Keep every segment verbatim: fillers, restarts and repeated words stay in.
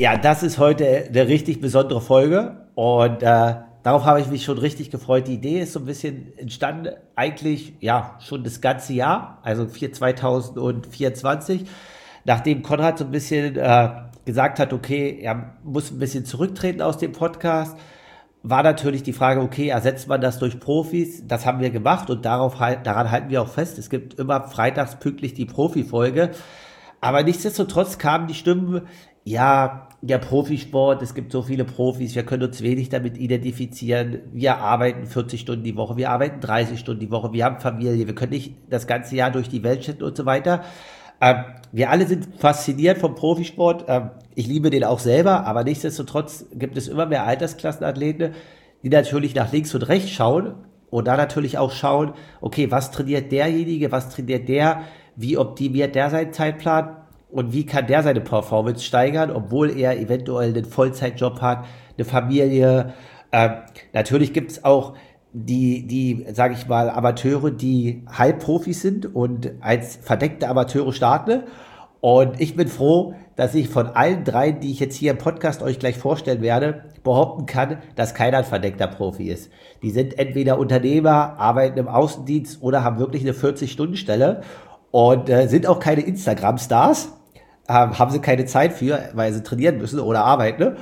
Ja, das ist heute eine richtig besondere Folge und äh, darauf habe ich mich schon richtig gefreut. Die Idee ist so ein bisschen entstanden, eigentlich ja schon das ganze Jahr, also zwanzig vierundzwanzig, nachdem Konrad so ein bisschen äh, gesagt hat, okay, er muss ein bisschen zurücktreten aus dem Podcast, war natürlich die Frage, okay, ersetzt man das durch Profis? Das haben wir gemacht und darauf halt, daran halten wir auch fest. Es gibt immer freitags pünktlich die Profifolge. Aber nichtsdestotrotz kamen die Stimmen, ja, der Profisport, es gibt so viele Profis, wir können uns wenig damit identifizieren. Wir arbeiten vierzig Stunden die Woche, wir arbeiten dreißig Stunden die Woche, wir haben Familie, wir können nicht das ganze Jahr durch die Welt chatten und so weiter. Ähm, wir alle sind fasziniert vom Profisport. Ähm, ich liebe den auch selber, aber nichtsdestotrotz gibt es immer mehr Altersklassenathleten, die natürlich nach links und rechts schauen und da natürlich auch schauen, okay, was trainiert derjenige, was trainiert der, wie optimiert der seinen Zeitplan und wie kann der seine Performance steigern, obwohl er eventuell einen Vollzeitjob hat, eine Familie. Ähm, natürlich gibt es auch die, die, sage ich mal, Amateure, die Halbprofis sind und als verdeckte Amateure starten. Und ich bin froh, dass ich von allen drei, die ich jetzt hier im Podcast euch gleich vorstellen werde, behaupten kann, dass keiner ein verdeckter Profi ist. Die sind entweder Unternehmer, arbeiten im Außendienst oder haben wirklich eine vierzig-Stunden-Stelle und äh, sind auch keine Instagram-Stars, äh, haben sie keine Zeit für, weil sie trainieren müssen oder arbeiten. Ne?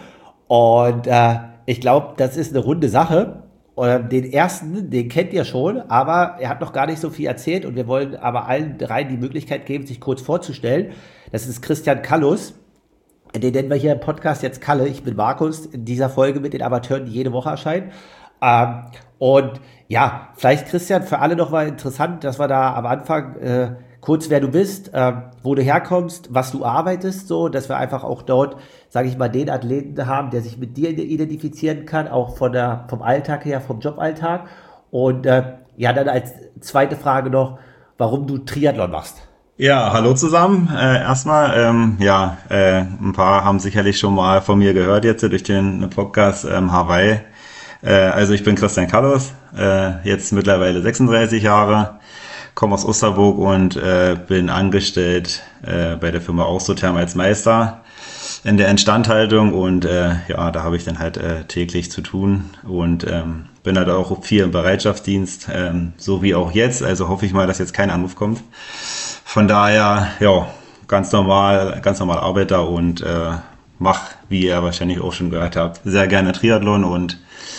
Und äh, ich glaube, das ist eine runde Sache. Und den ersten, den kennt ihr schon, aber er hat noch gar nicht so viel erzählt und wir wollen aber allen dreien die Möglichkeit geben, sich kurz vorzustellen. Das ist Christian Kallus. Den nennen wir hier im Podcast jetzt Kalle. Ich bin Markus in dieser Folge mit den Amateuren, die jede Woche erscheinen. Ähm, und ja, vielleicht Christian, für alle nochmal interessant, dass wir da am Anfang äh, kurz, wer du bist, äh, wo du herkommst, was du arbeitest, so, dass wir einfach auch dort, sage ich mal, den Athleten haben, der sich mit dir identifizieren kann, auch von der, vom Alltag her, vom Joballtag. Und äh, ja, dann als zweite Frage noch, warum du Triathlon machst. Ja, hallo zusammen. Äh, erstmal, ähm, ja, äh, ein paar haben sicherlich schon mal von mir gehört jetzt durch den Podcast ähm, Hawaii. Äh, also ich bin Christian Kallus, äh, jetzt mittlerweile sechsunddreißig Jahre, komme aus Osterburg und äh, bin angestellt äh, bei der Firma Austrotherm als Meister in der Instandhaltung und äh, ja, da habe ich dann halt äh, täglich zu tun und ähm, bin halt auch viel im Bereitschaftsdienst, ähm, so wie auch jetzt, also hoffe ich mal, dass jetzt kein Anruf kommt. Von daher, ja, ganz normal, ganz normal Arbeiter und äh, mach, wie ihr wahrscheinlich auch schon gehört habt, sehr gerne Triathlon und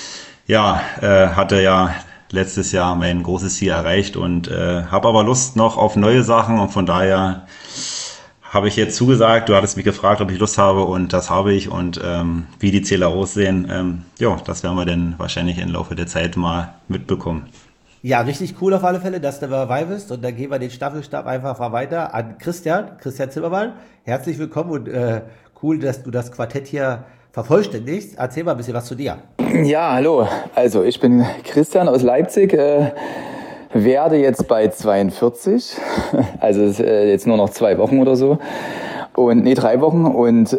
ja, äh, hatte ja letztes Jahr mein großes Ziel erreicht und äh, habe aber Lust noch auf neue Sachen und von daher habe ich jetzt zugesagt. Du hattest mich gefragt, ob ich Lust habe und das habe ich und ähm, wie die Ziele aussehen, ähm, ja, das werden wir dann wahrscheinlich im Laufe der Zeit mal mitbekommen. Ja, richtig cool auf alle Fälle, dass du dabei bist und dann gehen wir den Staffelstab einfach mal weiter an Christian, Christian Zimmermann. Herzlich willkommen und äh, cool, dass du das Quartett hier vervollständigst. Erzähl mal ein bisschen was zu dir. Ja, hallo. Also ich bin Christian aus Leipzig, äh, werde jetzt bei zweiundvierzig, also äh, jetzt nur noch zwei Wochen oder so und nee, drei Wochen und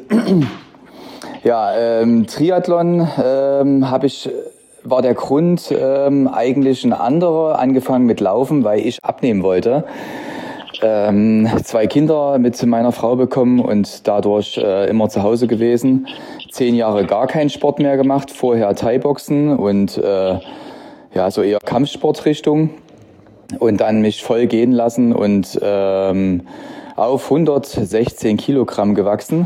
ja, ähm, Triathlon ähm, habe ich war der Grund ähm, eigentlich ein anderer, angefangen mit Laufen, weil ich abnehmen wollte. Ähm, zwei Kinder mit meiner Frau bekommen und dadurch äh, immer zu Hause gewesen. Zehn Jahre gar keinen Sport mehr gemacht, vorher Thai-Boxen und äh, ja, so eher Kampfsportrichtung. Und dann mich voll gehen lassen und ähm, auf hundertsechzehn Kilogramm gewachsen.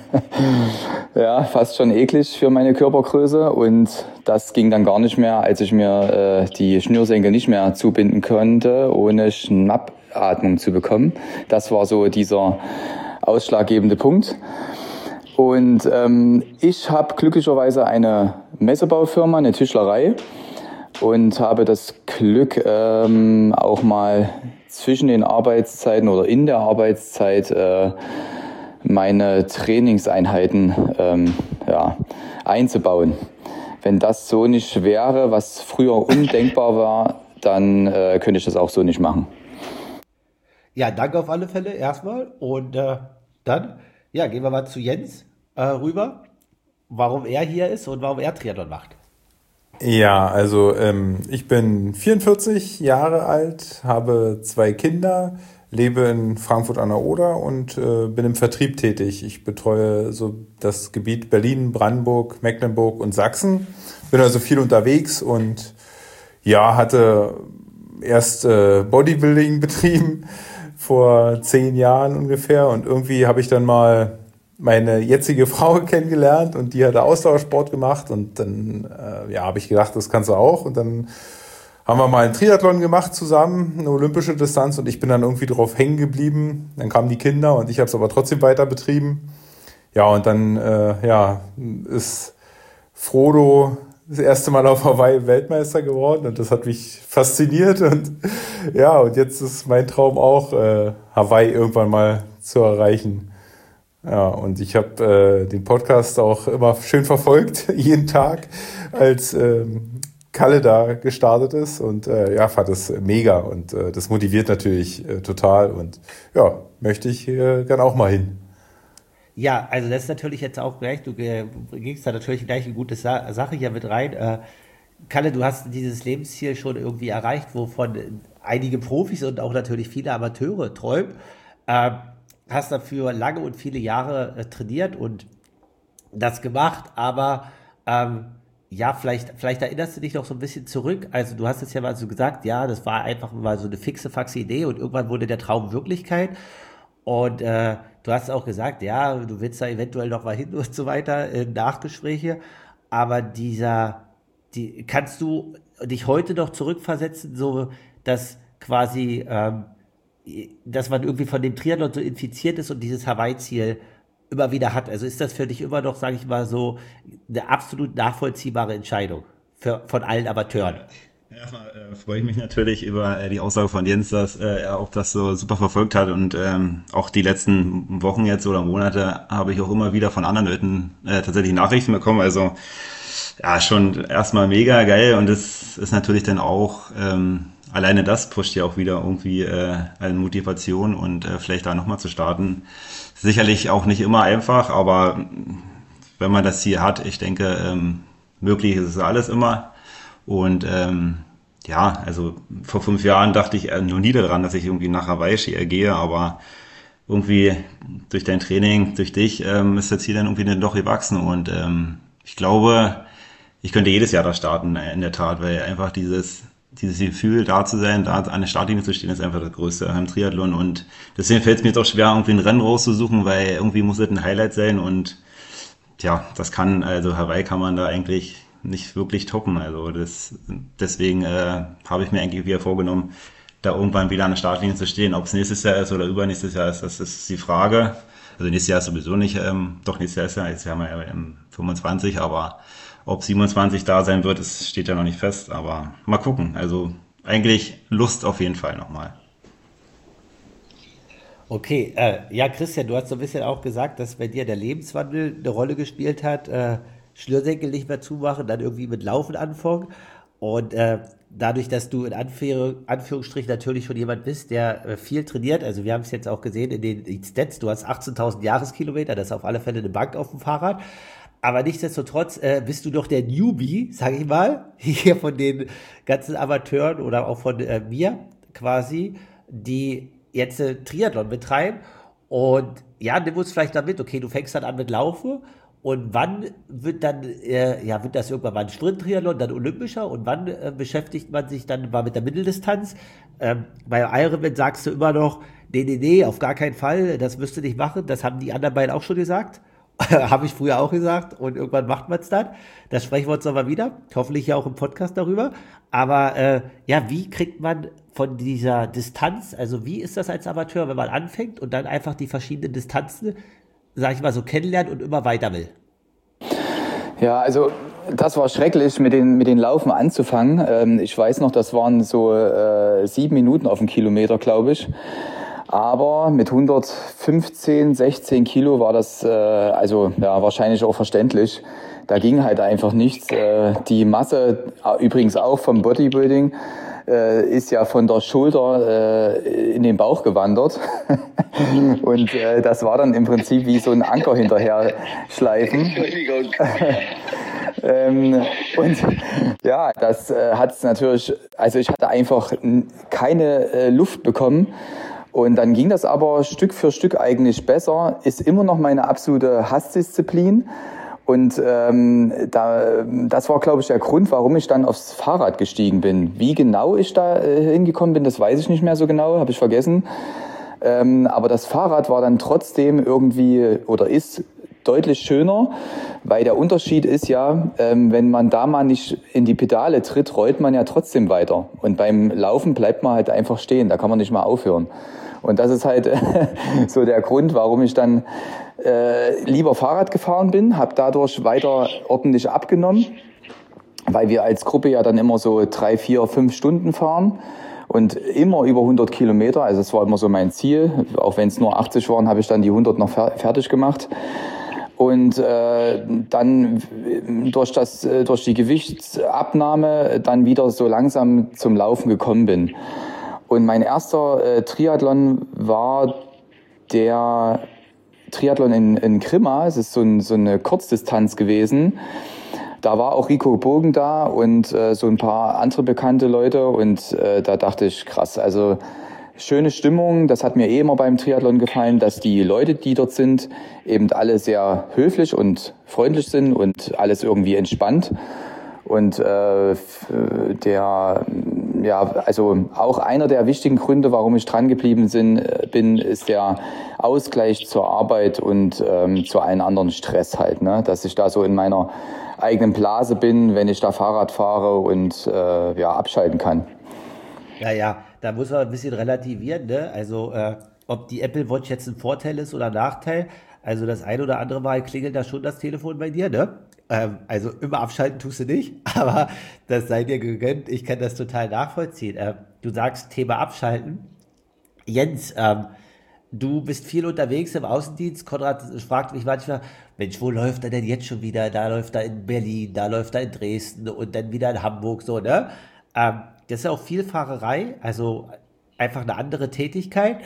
Ja, fast schon eklig für meine Körpergröße. Und das ging dann gar nicht mehr, als ich mir äh, die Schnürsenkel nicht mehr zubinden konnte, ohne Schnappatmung zu bekommen. Das war so dieser ausschlaggebende Punkt. Und ähm, ich habe glücklicherweise eine Messebaufirma, eine Tischlerei. Und habe das Glück, ähm, auch mal zwischen den Arbeitszeiten oder in der Arbeitszeit äh, meine Trainingseinheiten ähm, ja, einzubauen. Wenn das so nicht wäre, was früher undenkbar war, dann äh, könnte ich das auch so nicht machen. Ja, danke auf alle Fälle erstmal. Und äh, dann ja, gehen wir mal zu Jens äh, rüber, warum er hier ist und warum er Triathlon macht. Ja, also ähm, ich bin vierundvierzig Jahre alt, habe zwei Kinder, lebe in Frankfurt an der Oder und äh, bin im Vertrieb tätig. Ich betreue so das Gebiet Berlin, Brandenburg, Mecklenburg und Sachsen. Bin also viel unterwegs und ja, hatte erst äh, Bodybuilding betrieben vor zehn Jahren ungefähr und irgendwie habe ich dann mal meine jetzige Frau kennengelernt und die hatte Ausdauersport gemacht und dann äh, ja, habe ich gedacht, das kannst du auch und dann haben wir mal einen Triathlon gemacht zusammen, eine olympische Distanz und ich bin dann irgendwie drauf hängen geblieben. Dann kamen die Kinder und ich habe es aber trotzdem weiter betrieben. Ja, und dann äh, ja, ist Frodo das erste Mal auf Hawaii Weltmeister geworden und das hat mich fasziniert und ja, und jetzt ist mein Traum auch, äh, Hawaii irgendwann mal zu erreichen. Ja, und ich habe äh, den Podcast auch immer schön verfolgt, jeden Tag, als ähm, Kalle da gestartet ist und äh, ja, fand das mega und äh, das motiviert natürlich äh, total und ja, möchte ich äh, dann auch mal hin. Ja, also das ist natürlich jetzt auch gleich, du äh, gingst da natürlich gleich eine gute Sa- Sache hier mit rein. Äh, Kalle, du hast dieses Lebensziel schon irgendwie erreicht, wovon einige Profis und auch natürlich viele Amateure träumen. Äh, hast dafür lange und viele Jahre äh, trainiert und das gemacht, aber ähm, ja, vielleicht, vielleicht erinnerst du dich noch so ein bisschen zurück. Also du hast es ja mal so gesagt, ja, das war einfach mal so eine fixe, faxe Idee und irgendwann wurde der Traum Wirklichkeit. Und äh, du hast auch gesagt, ja, du willst da eventuell noch mal hin und so weiter, äh, Nachgespräche. Aber dieser, die, kannst du dich heute noch zurückversetzen, so dass quasi, ähm, dass man irgendwie von dem Triathlon so infiziert ist und dieses Hawaii-Ziel immer wieder hat. Also ist das für dich immer noch, sage ich mal so, eine absolut nachvollziehbare Entscheidung für, von allen Amateuren? Erstmal äh, freue ich mich natürlich über äh, die Aussage von Jens, dass äh, er auch das so super verfolgt hat und ähm, auch die letzten Wochen jetzt oder Monate habe ich auch immer wieder von anderen Leuten äh, tatsächlich Nachrichten bekommen. Also ja, schon erstmal mega geil und es ist natürlich dann auch ähm, alleine das pusht ja auch wieder irgendwie äh, eine Motivation und äh, vielleicht da nochmal zu starten. Sicherlich auch nicht immer einfach, aber wenn man das Ziel hat, ich denke, ähm, möglich ist es alles immer. Und ähm, ja, also vor fünf Jahren dachte ich äh, noch nie daran, dass ich irgendwie nach Hawaii gehe, aber irgendwie durch dein Training, durch dich ähm, ist das Ziel dann irgendwie dann doch gewachsen. Und ähm, ich glaube, ich könnte jedes Jahr da starten, in der Tat, weil einfach dieses dieses Gefühl, da zu sein, da an der Startlinie zu stehen, ist einfach das Größte im Triathlon und deswegen fällt es mir jetzt auch schwer, irgendwie ein Rennen rauszusuchen, weil irgendwie muss es ein Highlight sein und ja, das kann, also Hawaii kann man da eigentlich nicht wirklich toppen, also das, deswegen äh, habe ich mir eigentlich wieder vorgenommen, da irgendwann wieder an der Startlinie zu stehen, ob es nächstes Jahr ist oder übernächstes Jahr ist, das ist die Frage, also nächstes Jahr ist sowieso nicht, ähm, doch nächstes Jahr ist ja, jetzt haben wir ja im fünfundzwanzig, aber ob siebenundzwanzig da sein wird, das steht ja noch nicht fest, aber mal gucken. Also eigentlich Lust auf jeden Fall nochmal. Okay, äh, ja, Christian, du hast so ein bisschen auch gesagt, dass bei dir der Lebenswandel eine Rolle gespielt hat. Äh, Schnürsenkel nicht mehr zumachen, dann irgendwie mit Laufen anfangen. Und äh, dadurch, dass du in Anführ Anführungsstrichen natürlich schon jemand bist, der äh, viel trainiert, also wir haben es jetzt auch gesehen in den Stats, du hast achtzehntausend Jahreskilometer, das ist auf alle Fälle eine Bank auf dem Fahrrad. Aber nichtsdestotrotz äh, bist du doch der Newbie, sage ich mal, hier von den ganzen Amateuren oder auch von äh, mir quasi, die jetzt äh, Triathlon betreiben. Und ja, nimm uns vielleicht damit, okay, du fängst dann an mit Laufen. Und wann wird dann, äh, ja, wird das irgendwann mal ein Sprint-Triathlon, dann olympischer? Und wann äh, beschäftigt man sich dann mal mit der Mitteldistanz? Ähm, bei Ironman sagst du immer noch, nee, nee, nee, auf gar keinen Fall, das müsst ihr nicht machen. Das haben die anderen beiden auch schon gesagt. Habe ich früher auch gesagt und irgendwann macht man es dann. Das sprechen wir uns nochmal wieder, hoffentlich ja auch im Podcast darüber. Aber äh, ja, wie kriegt man von dieser Distanz, also wie ist das als Amateur, wenn man anfängt und dann einfach die verschiedenen Distanzen, sag ich mal so, kennenlernt und immer weiter will? Ja, also das war schrecklich, mit den, mit den Laufen anzufangen. Ähm, ich weiß noch, das waren so äh, sieben Minuten auf den Kilometer, glaube ich. Aber mit hundertfünfzehn, sechzehn Kilo war das äh, also ja wahrscheinlich auch verständlich. Da ging halt einfach nichts. Äh, die Masse, äh, übrigens auch vom Bodybuilding, äh, ist ja von der Schulter äh, in den Bauch gewandert. Und äh, das war dann im Prinzip wie so ein Anker hinterher schleifen. Entschuldigung. ähm, und ja, das äh, hat es natürlich, also ich hatte einfach keine äh, Luft bekommen. Und dann ging das aber Stück für Stück eigentlich besser, ist immer noch meine absolute Hassdisziplin. Und ähm, da, das war, glaube ich, der Grund, warum ich dann aufs Fahrrad gestiegen bin. Wie genau ich da äh, hingekommen bin, das weiß ich nicht mehr so genau, habe ich vergessen. Ähm, aber das Fahrrad war dann trotzdem irgendwie oder ist deutlich schöner, weil der Unterschied ist ja, ähm, wenn man da mal nicht in die Pedale tritt, rollt man ja trotzdem weiter. Und beim Laufen bleibt man halt einfach stehen, da kann man nicht mal aufhören. Und das ist halt so der Grund, warum ich dann äh, lieber Fahrrad gefahren bin, habe dadurch weiter ordentlich abgenommen, weil wir als Gruppe ja dann immer so drei, vier, fünf Stunden fahren und immer über hundert Kilometer. Also das war immer so mein Ziel. Auch wenn es nur achtzig waren, habe ich dann die hundert noch fer- fertig gemacht. Und äh, dann durch, das, durch die Gewichtsabnahme dann wieder so langsam zum Laufen gekommen bin. Und mein erster äh, Triathlon war der Triathlon in, in Grimma. Es ist so, ein, so eine Kurzdistanz gewesen. Da war auch Rico Bogen da und äh, so ein paar andere bekannte Leute. Und äh, da dachte ich, krass, also schöne Stimmung. Das hat mir eh immer beim Triathlon gefallen, dass die Leute, die dort sind, eben alle sehr höflich und freundlich sind und alles irgendwie entspannt. Und äh, der, ja, also auch einer der wichtigen Gründe, warum ich dran geblieben bin, ist der Ausgleich zur Arbeit und ähm, zu allen anderen Stress halt, ne? Dass ich da so in meiner eigenen Blase bin, wenn ich da Fahrrad fahre und äh, ja, abschalten kann. Ja, ja, da muss man ein bisschen relativieren, ne? Also, äh, ob die Apple Watch jetzt ein Vorteil ist oder ein Nachteil. Also, das ein oder andere Mal klingelt da schon das Telefon bei dir, ne? Ähm, also, immer abschalten tust du nicht, aber das sei dir gegönnt. Ich kann das total nachvollziehen. Ähm, du sagst Thema Abschalten. Jens, ähm, du bist viel unterwegs im Außendienst. Konrad fragt mich manchmal, Mensch, wo läuft er denn jetzt schon wieder? Da läuft er in Berlin, da läuft er in Dresden und dann wieder in Hamburg, so, ne? Ähm, das ist auch viel Fahrerei, also einfach eine andere Tätigkeit.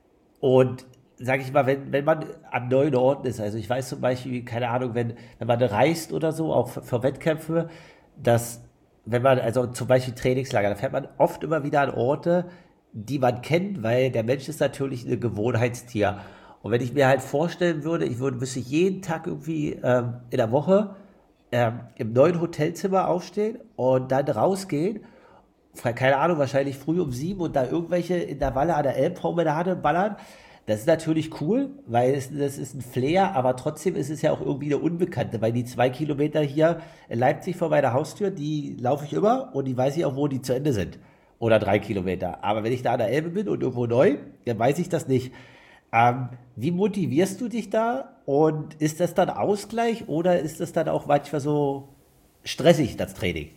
Und sage ich mal, wenn, wenn man an neuen Orten ist, also ich weiß zum Beispiel, keine Ahnung, wenn, wenn man reist oder so, auch für, für Wettkämpfe, dass, wenn man, also zum Beispiel Trainingslager, da fährt man oft immer wieder an Orte, die man kennt, weil der Mensch ist natürlich ein Gewohnheitstier. Und wenn ich mir halt vorstellen würde, ich würde, müsste jeden Tag irgendwie ähm, in der Woche ähm, im neuen Hotelzimmer aufstehen und dann rausgehen, keine Ahnung, wahrscheinlich früh um sieben und da irgendwelche Intervalle an der Elbpromenade ballern, das ist natürlich cool, weil es, das ist ein Flair, aber trotzdem ist es ja auch irgendwie eine Unbekannte, weil die zwei Kilometer hier in Leipzig vor meiner Haustür, die laufe ich immer und die weiß ich auch, wo die zu Ende sind. Oder drei Kilometer. Aber wenn ich da an der Elbe bin und irgendwo neu, dann weiß ich das nicht. Ähm, wie motivierst du dich da? Und ist das dann Ausgleich oder ist das dann auch manchmal so stressig, das Training?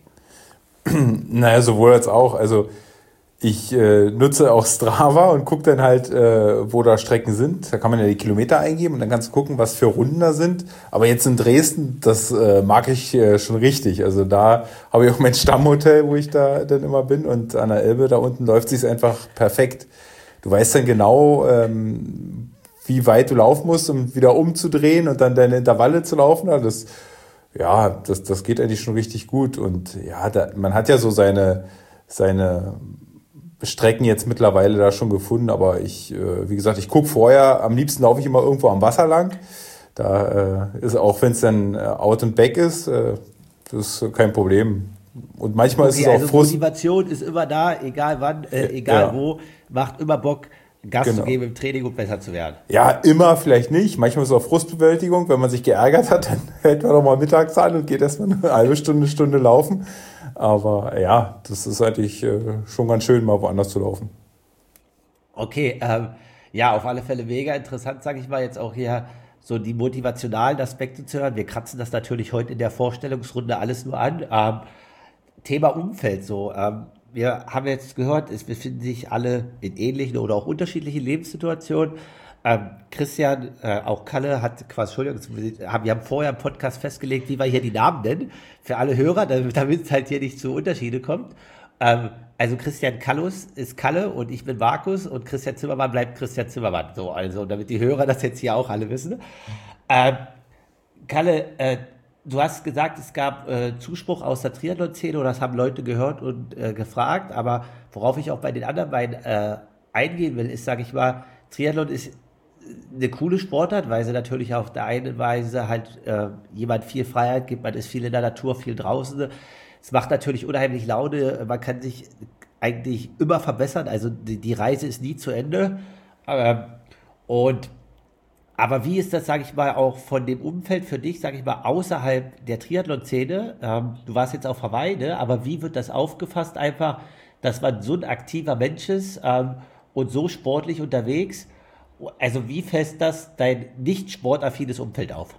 Naja, sowohl als auch. Also ich äh, nutze auch Strava und gucke dann halt, äh, wo da Strecken sind. Da kann man ja die Kilometer eingeben und dann kannst du gucken, was für Runden da sind. Aber jetzt in Dresden, das äh, mag ich äh, schon richtig. Also da habe ich auch mein Stammhotel, wo ich da dann immer bin. Und an der Elbe da unten läuft sich's einfach perfekt. Du weißt dann genau, ähm, wie weit du laufen musst, um wieder umzudrehen und dann deine Intervalle zu laufen. Also das Ja, das, das geht eigentlich schon richtig gut. Und ja, da, man hat ja so seine, seine Strecken jetzt mittlerweile da schon gefunden. Aber ich, äh, wie gesagt, ich gucke vorher, am liebsten laufe ich immer irgendwo am Wasser lang. Da äh, ist auch, wenn es dann äh, out and back ist, äh, das ist kein Problem. Und manchmal okay, ist es auch also Frust. Motivation ist immer da, egal wann, äh, egal ja. wo, macht immer Bock, Gas genau. zu geben im Training und besser zu werden. Ja, immer vielleicht nicht. Manchmal ist es auch Frustbewältigung. Wenn man sich geärgert hat, dann hält man doch mal mittags an und geht erstmal eine halbe Stunde, Stunde laufen. Aber ja, das ist eigentlich äh, schon ganz schön, mal woanders zu laufen. Okay, ähm, ja, auf alle Fälle mega interessant, sage ich mal, jetzt auch hier so die motivationalen Aspekte zu hören. Wir kratzen das natürlich heute in der Vorstellungsrunde alles nur an. Ähm, Thema Umfeld so, ähm, wir haben jetzt gehört, es befinden sich alle in ähnlichen oder auch unterschiedlichen Lebenssituationen. Ähm, Christian, äh, auch Kalle hat quasi, Entschuldigung, wir haben vorher im Podcast festgelegt, wie wir hier die Namen nennen, für alle Hörer, damit es halt hier nicht zu Unterschiede kommt. Ähm, also Christian Kallus ist Kalle und ich bin Markus und Christian Zimmermann bleibt Christian Zimmermann. So, also damit die Hörer das jetzt hier auch alle wissen. Ähm, Kalle, äh, du hast gesagt, es gab äh, Zuspruch aus der Triathlon-Szene oder das haben Leute gehört und äh, gefragt, aber worauf ich auch bei den anderen beiden äh, eingehen will, ist, sage ich mal, Triathlon ist eine coole Sportart, weil sie natürlich auf der einen Weise halt äh, jemand viel Freiheit gibt, man ist viel in der Natur, viel draußen. Es macht natürlich unheimlich Laune, man kann sich eigentlich immer verbessern, also die, die Reise ist nie zu Ende. Ähm, und aber wie ist das, sage ich mal, auch von dem Umfeld für dich, sage ich mal, außerhalb der Triathlon-Szene? Ähm, du warst jetzt auf Hawaii, ne? Aber wie wird das aufgefasst einfach, dass man so ein aktiver Mensch ist ähm, und so sportlich unterwegs? Also wie fällt das dein nicht sportaffines Umfeld auf?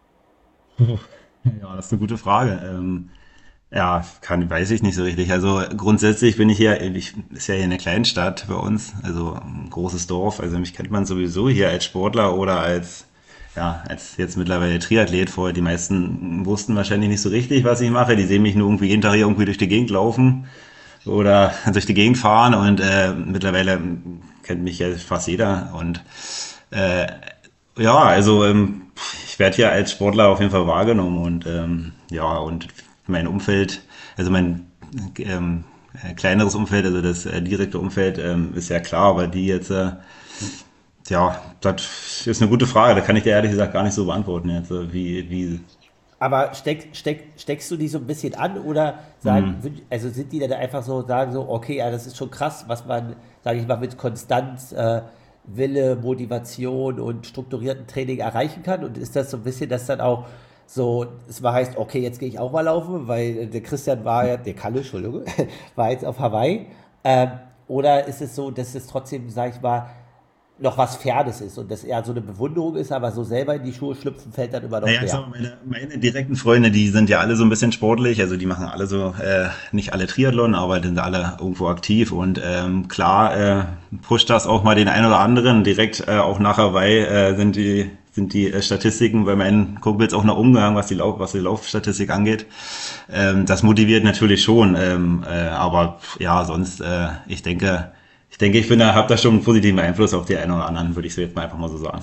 Ja, das ist eine gute Frage. Ähm, ja, kann, weiß ich nicht so richtig. Also grundsätzlich bin ich hier, ich, ist ja hier eine Kleinstadt bei uns, also ein großes Dorf. Also mich kennt man sowieso hier als Sportler oder als, ja, als jetzt mittlerweile Triathlet. Vorher die meisten wussten wahrscheinlich nicht so richtig, was ich mache. Die sehen mich nur irgendwie jeden Tag hier irgendwie durch die Gegend laufen oder durch die Gegend fahren und äh, mittlerweile kennt mich ja fast jeder und äh, ja, also ähm, ich werde hier als Sportler auf jeden Fall wahrgenommen und ähm, ja, und mein Umfeld, also mein ähm, äh, kleineres Umfeld, also das äh, direkte Umfeld ähm, ist ja klar, aber die jetzt, äh, ja, das ist eine gute Frage, da kann ich dir ehrlich gesagt gar nicht so beantworten jetzt, äh, wie, wie. Aber steck, steck, steckst du die so ein bisschen an oder sagen, mhm. also sind die dann einfach so, sagen so, okay, ja, das ist schon krass, was man, sage ich mal, mit Konstanz, äh, Wille, Motivation und strukturierten Training erreichen kann? Und ist das so ein bisschen, dass dann auch so, es war heißt, okay, jetzt gehe ich auch mal laufen, weil der Christian war ja, der Kalle, Entschuldigung, war jetzt auf Hawaii. Ähm, oder ist es so, dass es trotzdem, sage ich mal, noch was Fernes ist und das eher so eine Bewunderung ist, aber so selber in die Schuhe schlüpfen fällt dann immer noch naja, schwer. Also meine, meine direkten Freunde, die sind ja alle so ein bisschen sportlich, also die machen alle so, äh, nicht alle Triathlon, aber sind alle irgendwo aktiv und ähm, klar äh, pusht das auch mal den einen oder anderen. Direkt äh, auch nach Hawaii äh, sind die sind die äh, Statistiken bei meinen Kumpels auch noch umgegangen, was die Lauf, was die Laufstatistik angeht. Ähm, das motiviert natürlich schon, ähm, äh, aber ja, sonst, äh, ich denke, Ich denke, ich bin da, habe da schon einen positiven Einfluss auf die einen oder anderen, würde ich so jetzt mal einfach mal so sagen.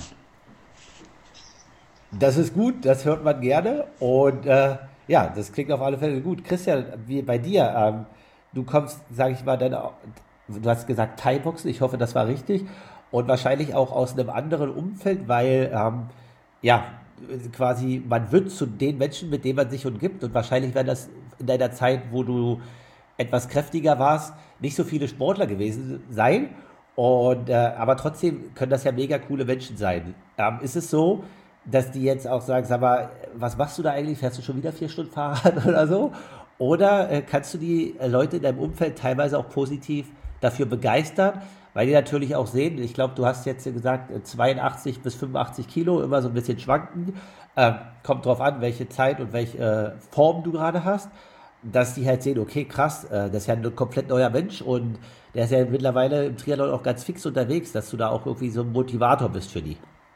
Das ist gut, das hört man gerne und äh, ja, das klingt auf alle Fälle gut. Christian, wie bei dir, ähm, du kommst, sage ich mal, dann, du hast gesagt Thai-Boxen, ich hoffe, das war richtig und wahrscheinlich auch aus einem anderen Umfeld, weil ähm, ja, quasi man wird zu den Menschen, mit denen man sich umgibt und wahrscheinlich wäre das in deiner Zeit, wo du etwas kräftiger warst, nicht so viele Sportler gewesen sein. Und, äh, aber trotzdem können das ja mega coole Menschen sein. Ähm, ist es so, dass die jetzt auch sagen, sag mal, was machst du da eigentlich? Fährst du schon wieder vier Stunden Fahrrad oder so? Oder äh, kannst du die äh, Leute in deinem Umfeld teilweise auch positiv dafür begeistern? Weil die natürlich auch sehen, ich glaube, du hast jetzt gesagt, zweiundachtzig bis fünfundachtzig Kilo, immer so ein bisschen schwanken. Ähm, kommt drauf an, welche Zeit und welche äh, Form du gerade hast. Dass die halt sehen, okay, krass, äh, das ist ja ein komplett neuer Mensch und der ist ja mittlerweile im Triathlon auch ganz fix unterwegs, dass du da auch irgendwie so ein Motivator bist für die.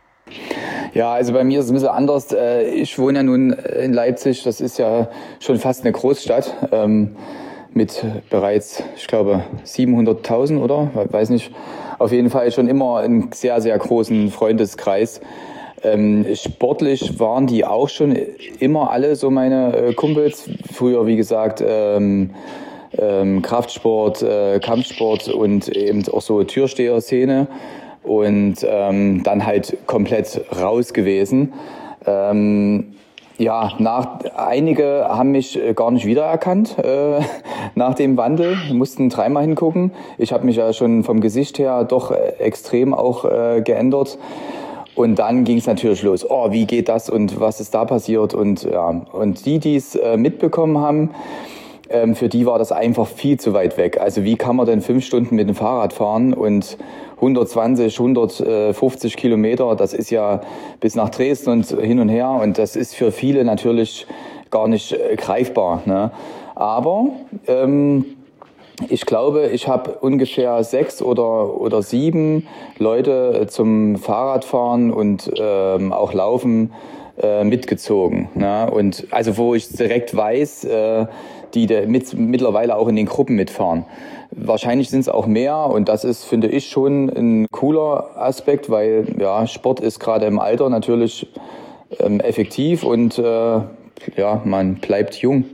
Ja, also bei mir ist es ein bisschen anders. Ich wohne ja nun in Leipzig, das ist ja schon fast eine Großstadt ähm, mit bereits, ich glaube, siebenhunderttausend oder? Weiß nicht. Auf jeden Fall schon immer einen sehr, sehr großen Freundeskreis. Ähm, sportlich waren die auch schon immer alle so meine äh, Kumpels. Früher, wie gesagt, ähm, ähm, Kraftsport, äh, Kampfsport und eben auch so Türsteher-Szene. Und ähm, dann halt komplett raus gewesen. Ähm, ja, nach, einige haben mich gar nicht wiedererkannt äh, nach dem Wandel, mussten dreimal hingucken. Ich habe mich ja schon vom Gesicht her doch extrem auch äh, geändert. Und dann ging es natürlich los. Oh, wie geht das und was ist da passiert? Und ja, und die, die es äh, mitbekommen haben, ähm, für die war das einfach viel zu weit weg. Also wie kann man denn fünf Stunden mit dem Fahrrad fahren und hundertzwanzig, hundertfünfzig Kilometer, das ist ja bis nach Dresden und hin und her. Und das ist für viele natürlich gar nicht äh, greifbar. Ne? Aber ähm, ich glaube, ich habe ungefähr sechs oder oder sieben Leute zum Fahrradfahren und ähm, auch Laufen äh, mitgezogen. Ne? Und also wo ich direkt weiß, äh, die de, mit, mittlerweile auch in den Gruppen mitfahren. Wahrscheinlich sind es auch mehr und das ist, finde ich, schon ein cooler Aspekt, weil ja Sport ist gerade im Alter natürlich ähm, effektiv und äh, ja, man bleibt jung.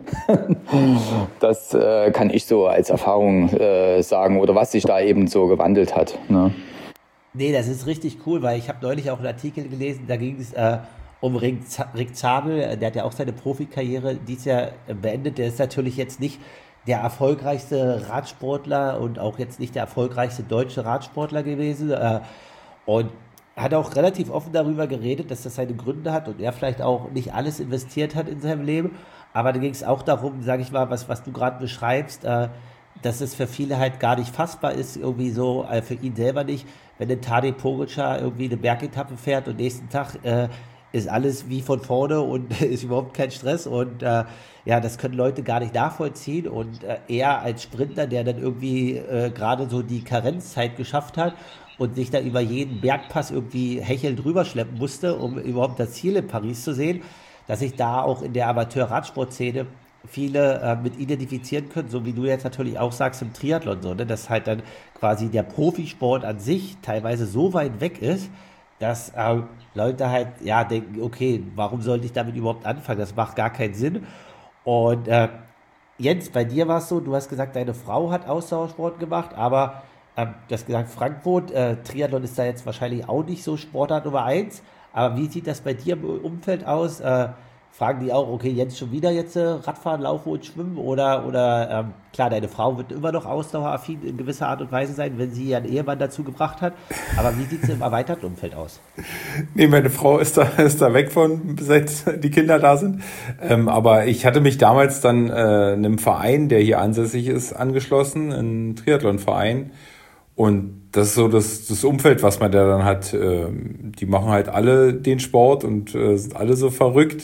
Das äh, kann ich so als Erfahrung äh, sagen oder was sich da eben so gewandelt hat. Ne? Nee, das ist richtig cool, weil ich habe neulich auch einen Artikel gelesen, da ging es äh, um Rick, Rick Zabel, der hat ja auch seine Profikarriere dieses Jahr beendet. Der ist natürlich jetzt nicht der erfolgreichste Radsportler und auch jetzt nicht der erfolgreichste deutsche Radsportler gewesen. Äh, und hat auch relativ offen darüber geredet, dass das seine Gründe hat und er vielleicht auch nicht alles investiert hat in seinem Leben. Aber da ging es auch darum, sage ich mal, was, was du gerade beschreibst, äh, dass es für viele halt gar nicht fassbar ist, irgendwie so, äh, für ihn selber nicht, wenn ein Tadej Pogačar irgendwie eine Bergetappe fährt und nächsten Tag äh, ist alles wie von vorne und ist überhaupt kein Stress und äh, ja, das können Leute gar nicht nachvollziehen und äh, er als Sprinter, der dann irgendwie äh, gerade so die Karenzzeit geschafft hat und sich da über jeden Bergpass irgendwie hechelnd rüberschleppen musste, um überhaupt das Ziel in Paris zu sehen, dass sich da auch in der Amateur-Radsportszene viele äh, mit identifizieren können, so wie du jetzt natürlich auch sagst im Triathlon so, ne, dass halt dann quasi der Profisport an sich teilweise so weit weg ist, dass äh, Leute halt ja denken, okay, warum sollte ich damit überhaupt anfangen? Das macht gar keinen Sinn. Und äh, Jens, bei dir war es so, du hast gesagt, deine Frau hat Ausdauersport gemacht, aber äh, du hast gesagt, Frankfurt, äh, Triathlon ist da jetzt wahrscheinlich auch nicht so Sportart Nummer eins, aber wie sieht das bei dir im Umfeld aus? Äh, fragen die auch, okay, Jens schon wieder jetzt äh, Radfahren, Laufen und Schwimmen oder, oder ähm, klar, deine Frau wird immer noch ausdaueraffin in gewisser Art und Weise sein, wenn sie ihren Ehemann dazu gebracht hat, aber wie sieht es im erweiterten Umfeld aus? Nee, meine Frau ist da, ist da weg von, seit die Kinder da sind, ähm, aber ich hatte mich damals dann äh, einem Verein, der hier ansässig ist, angeschlossen, ein Triathlon-Verein. Und das ist so das, das Umfeld, was man da dann hat. Die machen halt alle den Sport und sind alle so verrückt.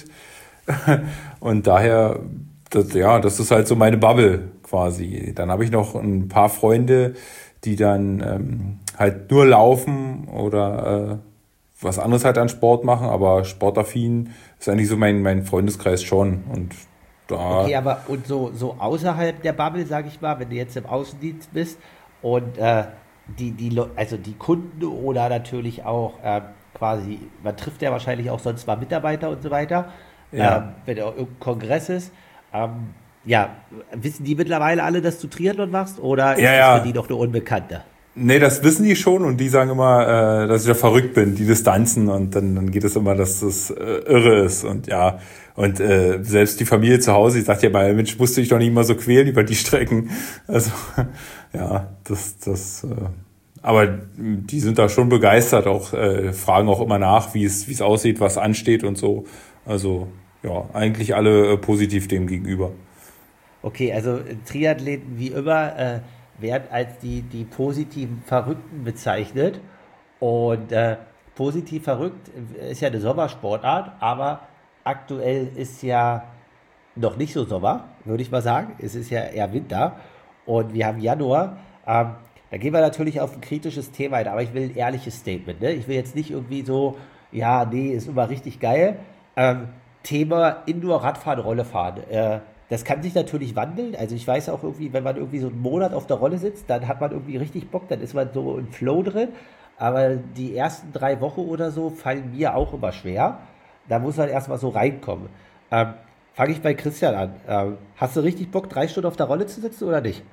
Und daher, das, ja, das ist halt so meine Bubble quasi. Dann habe ich noch ein paar Freunde, die dann ähm, halt nur laufen oder äh, was anderes halt an Sport machen. Aber sportaffin ist eigentlich so mein, mein Freundeskreis schon. Und da okay, aber und so, so außerhalb der Bubble, sage ich mal, wenn du jetzt im Außendienst bist und äh, die, die, also die Kunden oder natürlich auch äh, quasi, man trifft ja wahrscheinlich auch sonst mal Mitarbeiter und so weiter, ja. ähm, wenn auch irgendein Kongress ist. Ähm, ja, wissen die mittlerweile alle, dass du Triathlon machst oder ist ja, das ja. für die noch eine Unbekannte? Nee, das wissen die schon und die sagen immer, äh, dass ich da verrückt bin, die Distanzen und dann, dann geht es immer, dass das äh, irre ist und ja, und äh, selbst die Familie zu Hause, die sagt ja mal, Mensch, musste ich doch nicht immer so quälen über die Strecken. Also ja, das, das, äh, aber die sind da schon begeistert, auch äh, fragen auch immer nach, wie es, wie es aussieht, was ansteht und so. Also ja, eigentlich alle äh, positiv dem gegenüber. Okay, also Triathleten wie immer äh, werden als die, die positiven Verrückten bezeichnet. Und äh, positiv verrückt ist ja eine Sommersportart, aber aktuell ist ja noch nicht so Sommer, würde ich mal sagen. Es ist ja eher Winter und wir haben Januar. Ähm, da gehen wir natürlich auf ein kritisches Thema ein, aber ich will ein ehrliches Statement. Ne? Ich will jetzt nicht irgendwie so, ja, nee, ist immer richtig geil. Ähm, Thema Indoor-Radfahren, Rollefahren. Äh, Das kann sich natürlich wandeln. Also ich weiß auch irgendwie, wenn man irgendwie so einen Monat auf der Rolle sitzt, dann hat man irgendwie richtig Bock, dann ist man so im Flow drin. Aber die ersten drei Wochen oder so fallen mir auch immer schwer. Da muss man erstmal so reinkommen. Ähm, Fange ich bei Christian an. Ähm, hast du richtig Bock, drei Stunden auf der Rolle zu sitzen oder nicht?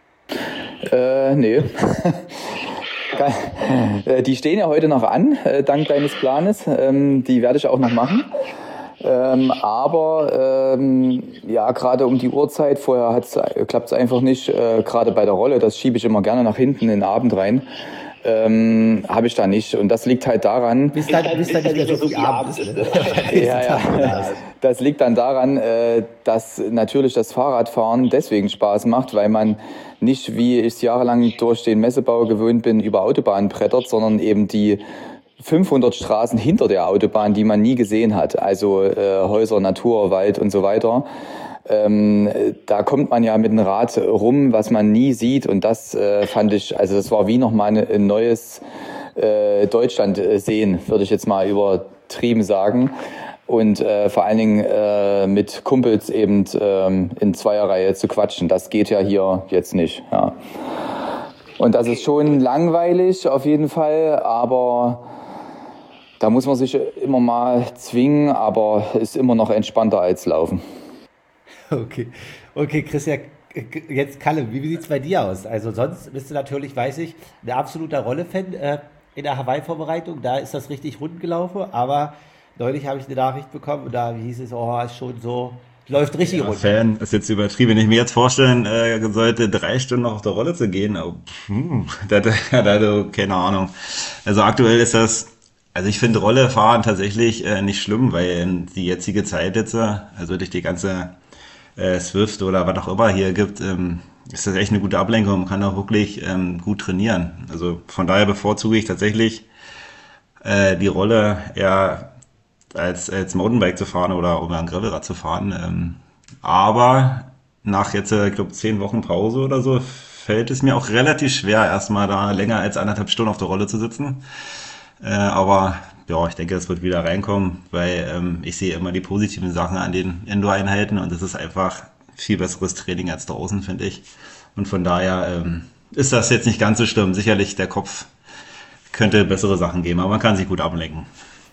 Äh, nee. Die stehen ja heute noch an, dank deines Planes. Die werde ich auch noch machen. Ähm, aber ähm, ja, gerade um die Uhrzeit, vorher klappt es einfach nicht, äh, gerade bei der Rolle, das schiebe ich immer gerne nach hinten in den Abend rein, ähm, habe ich da nicht. Und das liegt halt daran... Bis dann, bis dann nicht mehr so viel Abend ist. Ne? ja, ja. Das liegt dann daran, äh, dass natürlich das Fahrradfahren deswegen Spaß macht, weil man nicht, wie ich es jahrelang durch den Messebau gewöhnt bin, über Autobahnen brettert, sondern eben die fünfhundert Straßen hinter der Autobahn, die man nie gesehen hat, also äh, Häuser, Natur, Wald und so weiter. Ähm, da kommt man ja mit dem Rad rum, was man nie sieht, und das äh, fand ich, also das war wie nochmal ein neues äh, Deutschland sehen, würde ich jetzt mal übertrieben sagen. Und äh, vor allen Dingen äh, mit Kumpels eben ähm, in Zweierreihe zu quatschen, das geht ja hier jetzt nicht. Ja. Und das ist schon langweilig auf jeden Fall, aber Da muss man sich immer mal zwingen, aber ist immer noch entspannter als Laufen. Okay, okay, Christian, jetzt Kalle, wie sieht es bei dir aus? Also sonst bist du natürlich, weiß ich, ein absoluter Rolle-Fan äh, in der Hawaii-Vorbereitung. Da ist das richtig rund gelaufen, aber neulich habe ich eine Nachricht bekommen und da hieß es, oh, ist schon so, läuft richtig Ja, rund. Fan ist jetzt übertrieben. Wenn ich mir jetzt vorstellen äh, sollte, drei Stunden noch auf der Rolle zu gehen, oh, puh, da, da, da, keine Ahnung. Also aktuell ist das, also ich finde Rolle fahren tatsächlich äh, nicht schlimm, weil die jetzige Zeit jetzt, äh, also durch die ganze äh, Swift oder was auch immer hier gibt, ähm, ist das echt eine gute Ablenkung. Man kann auch wirklich ähm, gut trainieren. Also von daher bevorzuge ich tatsächlich äh, die Rolle eher als, als Mountainbike zu fahren oder um ein Gravelrad zu fahren. Ähm, aber nach jetzt, äh, ich glaube, zehn Wochen Pause oder so, fällt es mir auch relativ schwer, erstmal da länger als anderthalb Stunden auf der Rolle zu sitzen. Äh, aber ja, ich denke, es wird wieder reinkommen, weil ähm, ich sehe immer die positiven Sachen an den Indoor-Einheiten und es ist einfach viel besseres Training als draußen, finde ich. Und von daher ähm, ist das jetzt nicht ganz so schlimm. Sicherlich, der Kopf könnte bessere Sachen geben, aber man kann sich gut ablenken.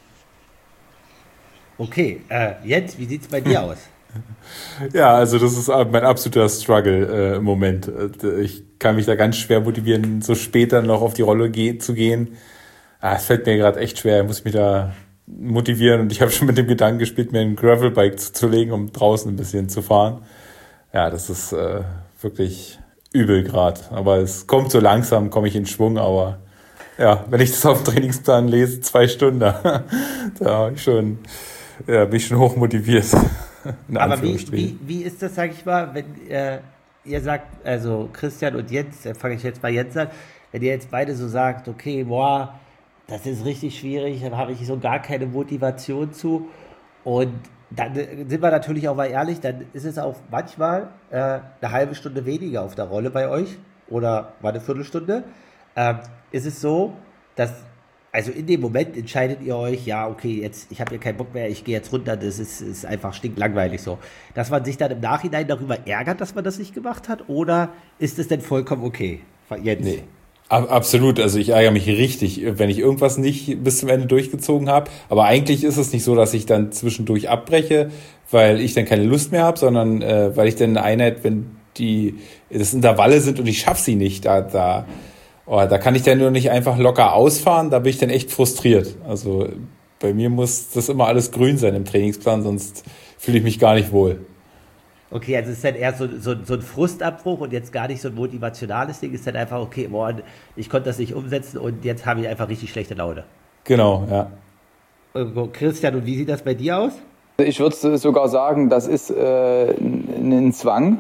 Okay, äh, Jens, wie sieht es bei dir aus? Ja, also das ist mein absoluter Struggle äh, im Moment. Ich kann mich da ganz schwer motivieren, so später noch auf die Rolle ge- zu gehen. Ah, es fällt mir gerade echt schwer, ich muss mich da motivieren und ich habe schon mit dem Gedanken gespielt, mir ein Gravelbike zuzulegen, um draußen ein bisschen zu fahren. Ja, das ist äh, wirklich übel gerade, aber es kommt so langsam, komme ich in Schwung, aber ja, wenn ich das auf dem Trainingsplan lese, zwei Stunden, da, da ich schon, ja, bin ich schon hoch motiviert. Aber wie, wie, wie ist das, sag ich mal, wenn äh, ihr sagt, also Christian und Jens, äh, fange ich jetzt bei Jens an, wenn ihr jetzt beide so sagt, okay, boah, das ist richtig schwierig, dann habe ich so gar keine Motivation zu. Und dann sind wir natürlich auch mal ehrlich, dann ist es auch manchmal äh, eine halbe Stunde weniger auf der Rolle bei euch oder mal eine Viertelstunde. Ähm, ist es so, dass, also in dem Moment entscheidet ihr euch, ja, okay, jetzt, ich habe hier keinen Bock mehr, ich gehe jetzt runter, das ist, ist einfach stinklangweilig so. Dass man sich dann im Nachhinein darüber ärgert, dass man das nicht gemacht hat, oder ist es denn vollkommen okay? Jens? Nee. Absolut, also ich ärgere mich richtig, wenn ich irgendwas nicht bis zum Ende durchgezogen habe. Aber eigentlich ist es nicht so, dass ich dann zwischendurch abbreche, weil ich dann keine Lust mehr habe, sondern äh, weil ich dann eine Einheit, wenn die das Intervalle sind und ich schaffe sie nicht, da da oh, da kann ich dann nur nicht einfach locker ausfahren. Da bin ich dann echt frustriert. Also bei mir muss das immer alles grün sein im Trainingsplan, sonst fühle ich mich gar nicht wohl. Okay, also es ist dann eher so, so, so ein Frustabbruch und jetzt gar nicht so ein motivationales Ding, ist dann einfach, okay, boah, ich konnte das nicht umsetzen und jetzt habe ich einfach richtig schlechte Laune. Genau, ja. Christian, und wie sieht das bei dir aus? Ich würde sogar sagen, das ist äh, ein Zwang.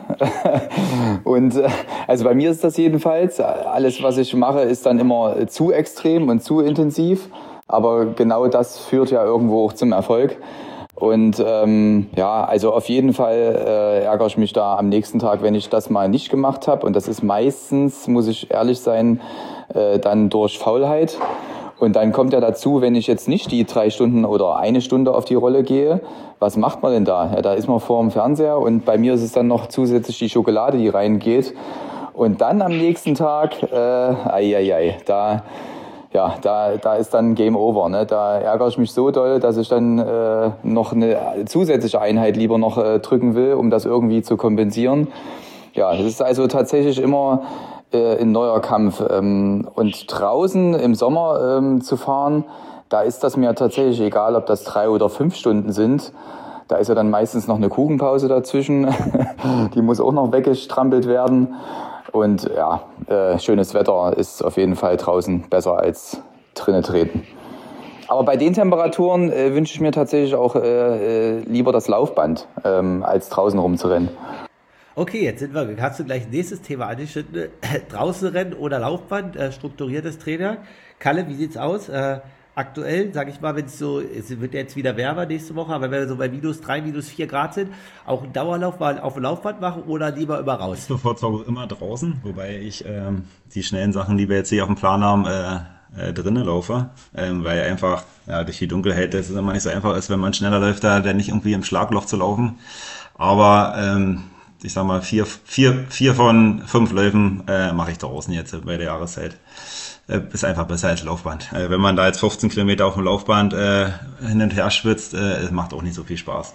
Und äh, also bei mir ist das jedenfalls. Alles, was ich mache, ist dann immer zu extrem und zu intensiv. Aber genau das führt ja irgendwo auch zum Erfolg. Und ähm, ja, also auf jeden Fall äh, ärgere ich mich da am nächsten Tag, wenn ich das mal nicht gemacht habe. Und das ist meistens, muss ich ehrlich sein, äh, dann durch Faulheit. Und dann kommt ja dazu, wenn ich jetzt nicht die drei Stunden oder eine Stunde auf die Rolle gehe, was macht man denn da? Ja, da ist man vor dem Fernseher und bei mir ist es dann noch zusätzlich die Schokolade, die reingeht. Und dann am nächsten Tag, äh, ei, ei, ei, da... Ja, da, da ist dann Game Over. Ne? Da ärgere ich mich so doll, dass ich dann äh, noch eine zusätzliche Einheit lieber noch äh, drücken will, um das irgendwie zu kompensieren. Ja, das ist also tatsächlich immer äh, ein neuer Kampf. Ähm, und draußen im Sommer ähm, zu fahren, da ist das mir tatsächlich egal, ob das drei oder fünf Stunden sind. Da ist ja dann meistens noch eine Kuchenpause dazwischen. Die muss auch noch weggestrampelt werden. Und ja, äh, schönes Wetter ist auf jeden Fall draußen besser als drinnen treten. Aber bei den Temperaturen äh, wünsche ich mir tatsächlich auch äh, äh, lieber das Laufband, ähm, als draußen rumzurennen. Okay, jetzt sind wir, hast du gleich nächstes Thema angeschnitten. Draußen rennen oder Laufband, äh, strukturiertes Training. Kalle, wie sieht's aus? Äh, aktuell, sage ich mal, wenn es so, es wird jetzt wieder wärmer nächste Woche, aber wenn wir so bei minus drei, minus vier Grad sind, auch einen Dauerlauf mal auf dem Laufband machen oder lieber immer raus? Ich bevorzuge immer draußen, wobei ich ähm, die schnellen Sachen, die wir jetzt hier auf dem Plan haben, äh, äh, drinnen laufe, ähm, weil einfach ja, durch die Dunkelheit das immer nicht so einfach ist, wenn man schneller läuft, da dann nicht irgendwie im Schlagloch zu laufen. Aber ähm, ich sag mal, vier, vier, vier von fünf Läufen äh, mache ich draußen jetzt bei der Jahreszeit. äh, ist einfach besser als Laufband. Äh, wenn man da jetzt fünfzehn Kilometer auf dem Laufband äh, hin und her schwitzt, äh, macht auch nicht so viel Spaß.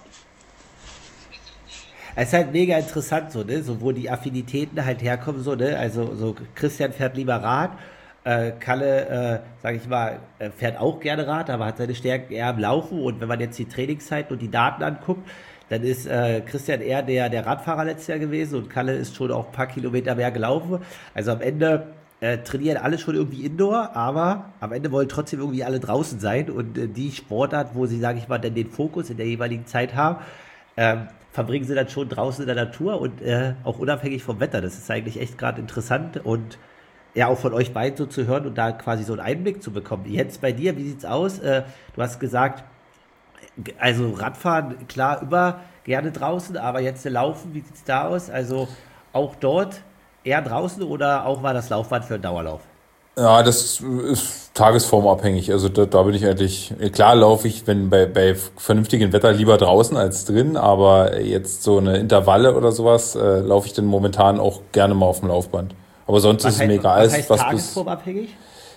Es ist halt mega interessant, so, ne? So, wo die Affinitäten halt herkommen, so, ne? Also, so Christian fährt lieber Rad, äh, Kalle, äh, sag ich mal, äh, fährt auch gerne Rad, aber hat seine Stärken eher im Laufen. Und wenn man jetzt die Trainingszeiten und die Daten anguckt, dann ist äh, Christian eher der, der Radfahrer letztes Jahr gewesen und Kalle ist schon auch ein paar Kilometer mehr gelaufen. Also am Ende äh, trainieren alle schon irgendwie Indoor, aber am Ende wollen trotzdem irgendwie alle draußen sein und äh, die Sportart, wo sie, sage ich mal, dann den Fokus in der jeweiligen Zeit haben, ähm, verbringen sie dann schon draußen in der Natur und äh, auch unabhängig vom Wetter. Das ist eigentlich echt gerade interessant und ja, auch von euch beiden so zu hören und da quasi so einen Einblick zu bekommen. Jetzt bei dir, wie sieht's aus? Äh, du hast gesagt, also Radfahren, klar, immer gerne draußen, aber jetzt Laufen, wie sieht's da aus? Also auch dort eher draußen oder auch war das Laufband für einen Dauerlauf? Ja, das ist tagesformabhängig. Also da, da bin ich eigentlich, klar laufe ich, wenn bei, bei vernünftigem Wetter lieber draußen als drin, aber jetzt so eine Intervalle oder sowas äh, laufe ich dann momentan auch gerne mal auf dem Laufband. Aber sonst Was ist es heißt, mir egal. was heißt was tagesformabhängig?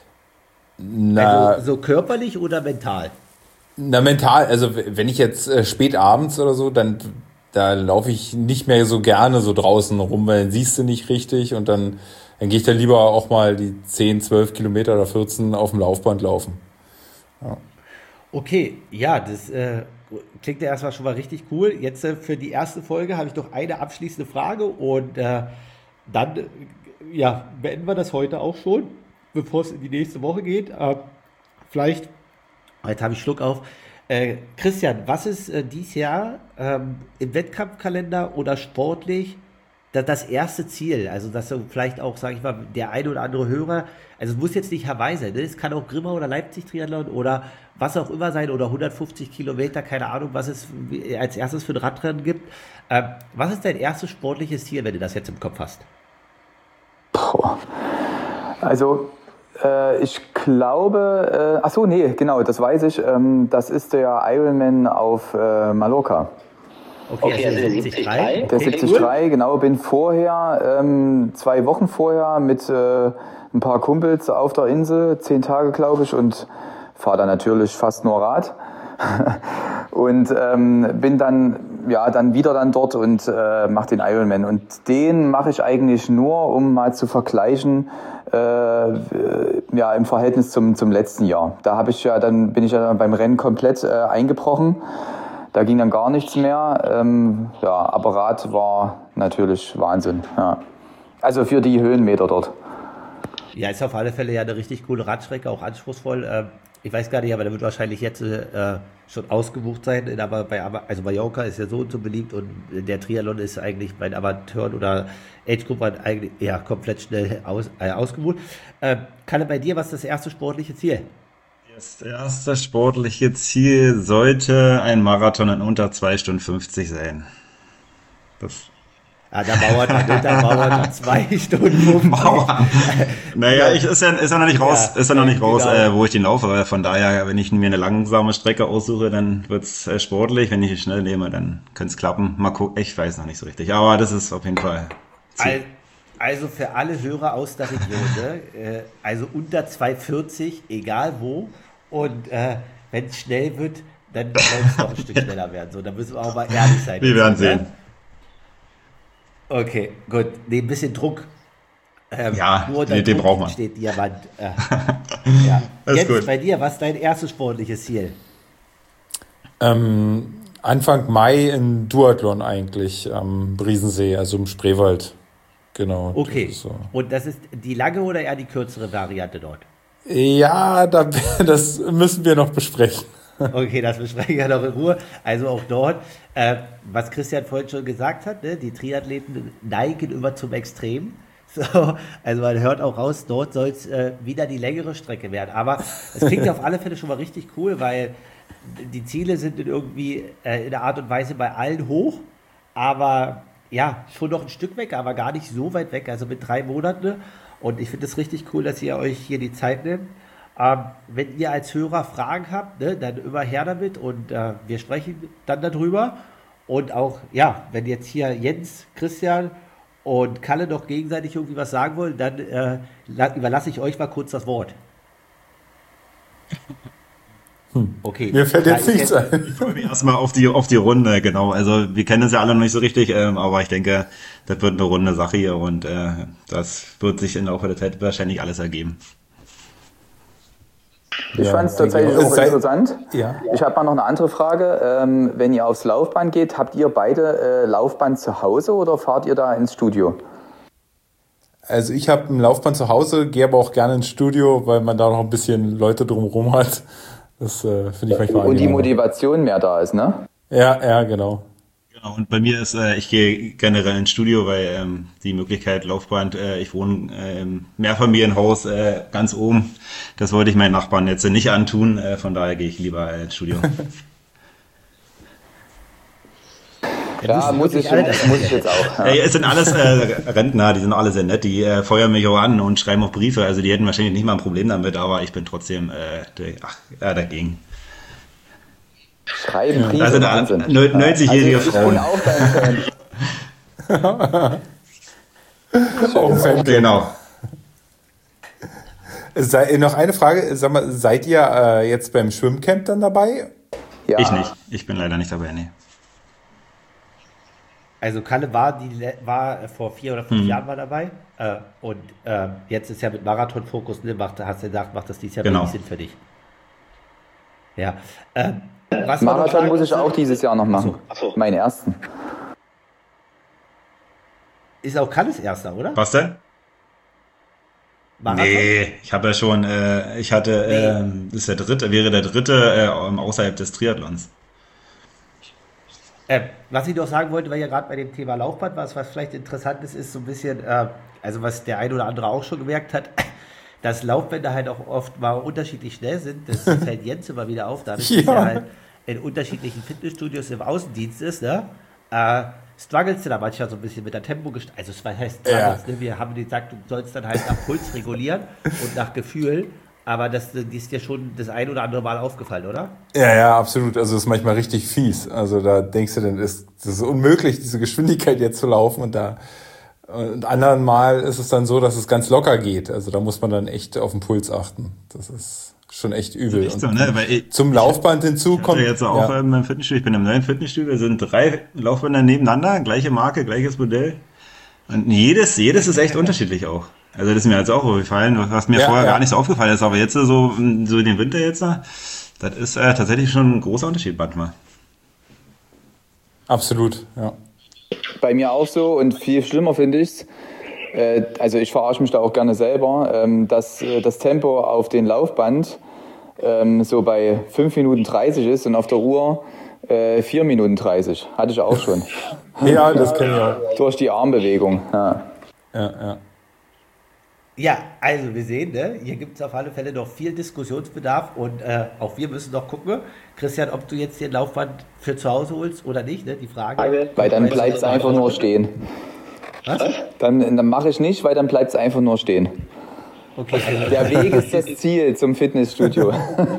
Na, Also so körperlich oder mental? na mental, also wenn ich jetzt äh, spät abends oder so, dann da laufe ich nicht mehr so gerne so draußen rum, weil dann siehst du nicht richtig und dann Dann gehe ich dann lieber auch mal die zehn, zwölf Kilometer oder vierzehn auf dem Laufband laufen. Ja. Okay, ja, das äh, klingt ja erstmal schon mal richtig cool. Jetzt äh, für die erste Folge habe ich noch eine abschließende Frage und äh, dann äh, ja, beenden wir das heute auch schon, bevor es in die nächste Woche geht. Äh, vielleicht, jetzt habe ich Schluck auf. Äh, Christian, was ist äh, dieses Jahr ähm, im Wettkampfkalender oder sportlich das, das erste Ziel? Also, dass du vielleicht auch, sage ich mal, der eine oder andere Hörer, also es muss jetzt nicht Hawaii sein, ne? Es kann auch Grimma oder Leipzig-Triathlon oder was auch immer sein oder hundertfünfzig Kilometer, keine Ahnung, was es als erstes für ein Radrennen gibt. Ähm, was ist dein erstes sportliches Ziel, wenn du das jetzt im Kopf hast? Boah. Also, äh, ich glaube, äh, ach so, nee, genau, das weiß ich. Ähm, das ist der Ironman auf äh, Mallorca. Okay, Okay, also also der der siebzig Komma drei. siebzig Komma drei. Der Okay, siebzig cool. Komma drei, genau, bin vorher, ähm, zwei Wochen vorher mit äh, ein paar Kumpels auf der Insel, zehn Tage glaube ich, und fahre dann natürlich fast nur Rad. Und ähm, bin dann ja dann wieder dann dort und äh, mache den Ironman. Und den mache ich eigentlich nur, um mal zu vergleichen, äh, ja im Verhältnis zum zum letzten Jahr. Da habe ich ja dann bin ich ja dann beim Rennen komplett äh, eingebrochen. Da ging dann gar nichts mehr. Ähm, ja, aber Rad war natürlich Wahnsinn. Ja. Also für die Höhenmeter dort. Ja, ist auf alle Fälle ja eine richtig coole Radstrecke, auch anspruchsvoll. Ähm, ich weiß gar nicht, aber der wird wahrscheinlich jetzt äh, schon ausgebucht sein. Aber bei also Mallorca ist ja so und so beliebt und der Triathlon ist eigentlich bei den Amateuren oder Age-Gruppen eigentlich ja, komplett schnell aus, äh, ausgebucht. Äh, Kalle, bei dir, was ist das erste sportliche Ziel? Das erste sportliche Ziel sollte ein Marathon in unter zwei Stunden fünfzig sein. Das Ah, da mauert er, ne? Da mauert er zwei Stunden fünfzig. Naja, ich, ist ja, ist ja noch nicht raus, Ja, ist ja noch nicht raus, genau. äh, wo ich den laufe. Weil von daher, wenn ich mir eine langsame Strecke aussuche, dann wird's äh, sportlich. Wenn ich es schnell nehme, dann könnte es klappen. Mal gucken, ich weiß noch nicht so richtig. Aber das ist auf jeden Fall Ziel. Al- Also für alle Hörer aus der Region, ne? äh, also unter zwei vierzig, egal wo. Und äh, wenn es schnell wird, dann soll es noch ein Stück schneller werden. So, da müssen wir auch mal ehrlich sein. Wir werden dazu, ne? sehen. Okay, gut. Nee, ein bisschen Druck. Ähm, Ja, nur unter den- den Druck braucht man. steht Diamant. Äh, ja. Alles Jetzt gut. bei dir, was ist dein erstes sportliches Ziel? Ähm, Anfang Mai in Duathlon eigentlich am Briesensee, also im Spreewald. Genau. das Okay. ist so. Und das ist die lange oder eher die kürzere Variante dort? Ja, da, das müssen wir noch besprechen. Okay, das besprechen wir noch in Ruhe. Also auch dort, äh, was Christian vorhin schon gesagt hat, ne, die Triathleten neigen immer zum Extrem. So, also man hört auch raus, dort soll es äh, wieder die längere Strecke werden. Aber es klingt ja auf alle Fälle schon mal richtig cool, weil die Ziele sind in irgendwie äh, in der Art und Weise bei allen hoch, aber ja, schon noch ein Stück weg, aber gar nicht so weit weg, also mit drei Monaten. Und ich finde es richtig cool, dass ihr euch hier die Zeit nehmt. Ähm, wenn ihr als Hörer Fragen habt, ne, dann immer her damit und äh, wir sprechen dann darüber. Und auch, ja, wenn jetzt hier Jens, Christian und Kalle noch gegenseitig irgendwie was sagen wollen, dann äh, überlasse ich euch mal kurz das Wort. Okay. Mir fällt jetzt nichts ein. Ich freue mich erstmal auf die, auf die Runde, genau. Also wir kennen es ja alle noch nicht so richtig, ähm, aber ich denke, das wird eine runde Sache hier und äh, das wird sich im Laufe der Zeit wahrscheinlich alles ergeben. Ich Ja, fand es denke tatsächlich ich auch. auch Es sei- interessant. Ja. Ich habe mal noch eine andere Frage. Ähm, wenn ihr aufs Laufband geht, habt ihr beide äh, Laufband zu Hause oder fahrt ihr da ins Studio? Also ich habe ein Laufband zu Hause, gehe aber auch gerne ins Studio, weil man da noch ein bisschen Leute drumherum hat. Das äh, finde ich manchmal Und die angenehmer. Motivation mehr da ist, ne? Ja, ja, genau. Genau, und bei mir ist, äh, ich gehe generell ins Studio, weil ähm, die Möglichkeit Laufband, äh, ich wohne äh, im Mehrfamilienhaus äh, ganz oben, das wollte ich meinen Nachbarn jetzt nicht antun, äh, von daher gehe ich lieber äh, ins Studio. Ja, muss ich, alle das- muss ich jetzt auch. Ja. Ey, es sind alles äh, Rentner, die sind alle sehr nett, die äh, feuern mich auch an und schreiben auch Briefe, also die hätten wahrscheinlich nicht mal ein Problem damit, aber ich bin trotzdem äh, der, ach, äh, dagegen. Schreiben, Briefe, Also da Wahnsinn. neunzigjährige Also ich Frauen. bin auch dein Fan. Auch ein Fan. Genau. Sei, noch eine Frage, sag mal, seid ihr äh, jetzt beim Schwimmcamp dann dabei? Ja. Ich nicht. Ich bin leider nicht dabei, nee. Also Kalle war, die, le- war vor vier oder fünf Jahren mal dabei äh, und äh, jetzt ist ja mit Marathon-Fokus, ne, macht, hast du gesagt, macht das dieses Jahr Genau. wenig Sinn für dich. Ja. Ähm, was wir noch Marathon sagen muss ich müssen, auch dieses Jahr noch machen. Meinen ersten. Ist auch Kalles erster, oder? Was denn? Marathon? Nee, ich habe ja schon, äh, ich hatte, ähm, das ist der dritte, wäre der dritte äh, außerhalb des Triathlons. Äh, was ich noch sagen wollte, weil ja gerade bei dem Thema Laufband was, was vielleicht interessant ist, ist so ein bisschen, äh, also was der ein oder andere auch schon gemerkt hat, dass Laufbänder halt auch oft mal unterschiedlich schnell sind. Das fällt Jens immer wieder auf, dadurch, dass Ja. er halt in unterschiedlichen Fitnessstudios im Außendienst ist, ne? Äh, struggles du da manchmal so ein bisschen mit der Tempogestaltung. Also es heißt struggles, Ja. ne? Wir haben gesagt, du sollst dann halt nach Puls regulieren und nach Gefühl. Aber das, das ist dir schon das ein oder andere Mal aufgefallen, oder? Ja, ja, absolut. Also das ist manchmal richtig fies. Also da denkst du dann, das, das ist unmöglich, diese Geschwindigkeit jetzt zu laufen. Und da und anderen Mal ist es dann so, dass es ganz locker geht. Also da muss man dann echt auf den Puls achten. Das ist schon echt übel. Echt so, Und ne? Weil ich, zum Laufband hinzu ich kommt. hatte jetzt auch ja. ähm, im Fitnessstudio, ich bin im neuen Fitnessstudio, es sind drei Laufbänder nebeneinander, gleiche Marke, gleiches Modell. Und jedes, jedes ist echt unterschiedlich auch. Also das ist mir jetzt auch aufgefallen, was mir Ja, vorher ja. gar nicht so aufgefallen ist, aber jetzt so, so in den Winter jetzt, das ist äh, tatsächlich schon ein großer Unterschied manchmal. Absolut, ja. Bei mir auch so und viel schlimmer finde ich es. Äh, also ich verarsche mich da auch gerne selber, ähm, dass äh, das Tempo auf den Laufband ähm, so bei fünf Minuten dreißig ist und auf der Uhr äh, vier Minuten dreißig. Hatte ich auch schon. Ja, das kenne ich auch. Durch die Armbewegung. Ja. Ja, ja. Ja, also wir sehen, ne, hier gibt es auf alle Fälle noch viel Diskussionsbedarf und äh, auch wir müssen noch gucken, Christian, ob du jetzt den Laufband für zu Hause holst oder nicht, ne, die Frage. Weil dann bleibt es einfach nur stehen. Was? Dann, dann mache ich nicht, weil dann bleibt es einfach nur stehen. Okay, also, Der Weg ist das Ziel zum Fitnessstudio.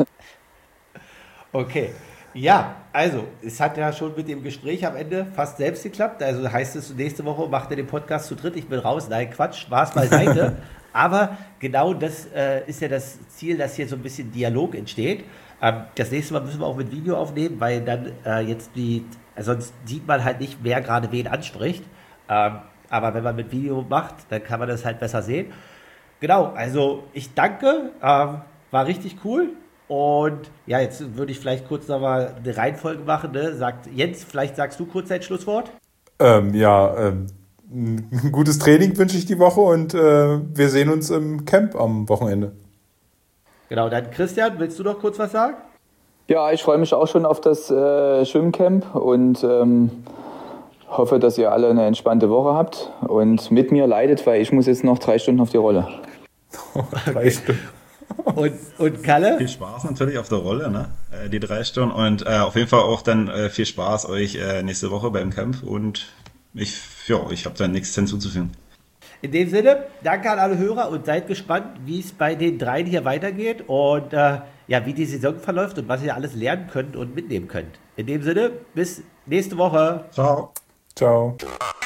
okay. Ja, also, es hat ja schon mit dem Gespräch am Ende fast selbst geklappt. Also heißt es, nächste Woche macht ihr den Podcast zu dritt, ich bin raus. Nein, Quatsch, Spaß beiseite. Aber genau das äh, ist ja das Ziel, dass hier so ein bisschen Dialog entsteht. Ähm, das nächste Mal müssen wir auch mit Video aufnehmen, weil dann äh, jetzt die, also sonst sieht man halt nicht, wer gerade wen anspricht. Ähm, aber wenn man mit Video macht, dann kann man das halt besser sehen. Genau, also ich danke, ähm, war richtig cool. Und ja, jetzt würde ich vielleicht kurz nochmal eine Reihenfolge machen. Ne? Sagt Jens, vielleicht sagst du kurz dein Schlusswort? Ähm, ja, ähm, ein gutes Training wünsche ich die Woche und äh, wir sehen uns im Camp am Wochenende. Genau, dann Christian, willst du noch kurz was sagen? Ja, ich freue mich auch schon auf das äh, Schwimmcamp und ähm, hoffe, dass ihr alle eine entspannte Woche habt und mit mir leidet, weil ich muss jetzt noch drei Stunden auf die Rolle. Drei Stunden. Und, und Kalle? Viel Spaß natürlich auf der Rolle, ne? Äh, die drei Stunden und äh, auf jeden Fall auch dann äh, viel Spaß euch äh, nächste Woche beim Camp und ich, ja, ich habe da nichts hinzuzufügen. In dem Sinne, danke an alle Hörer und seid gespannt, wie es bei den dreien hier weitergeht und äh, ja, wie die Saison verläuft und was ihr alles lernen könnt und mitnehmen könnt. In dem Sinne, bis nächste Woche. Ciao. Ciao.